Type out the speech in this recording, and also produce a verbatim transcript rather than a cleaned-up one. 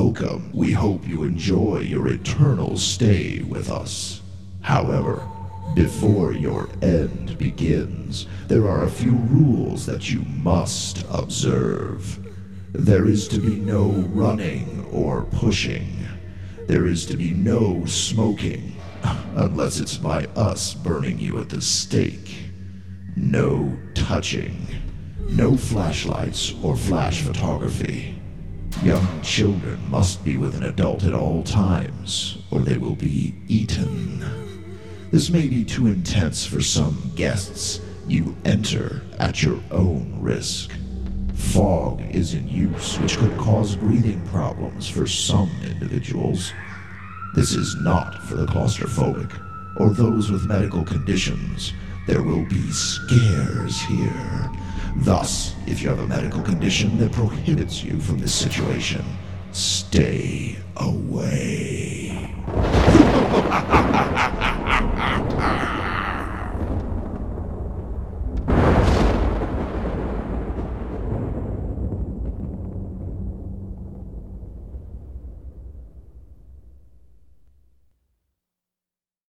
Welcome. We hope you enjoy your eternal stay with us. However, before your end begins, there are a few rules that you must observe. There is to be no running or pushing. There is to be no smoking, unless it's by us burning you at the stake. No touching. No flashlights or flash photography. Young children must be with an adult at all times, or they will be eaten. This may be too intense for some guests. You enter at your own risk. Fog is in use, which could cause breathing problems for some individuals. This is not for the claustrophobic or those with medical conditions. There will be scares here. Thus, if you have a medical condition that prohibits you from this situation, stay away.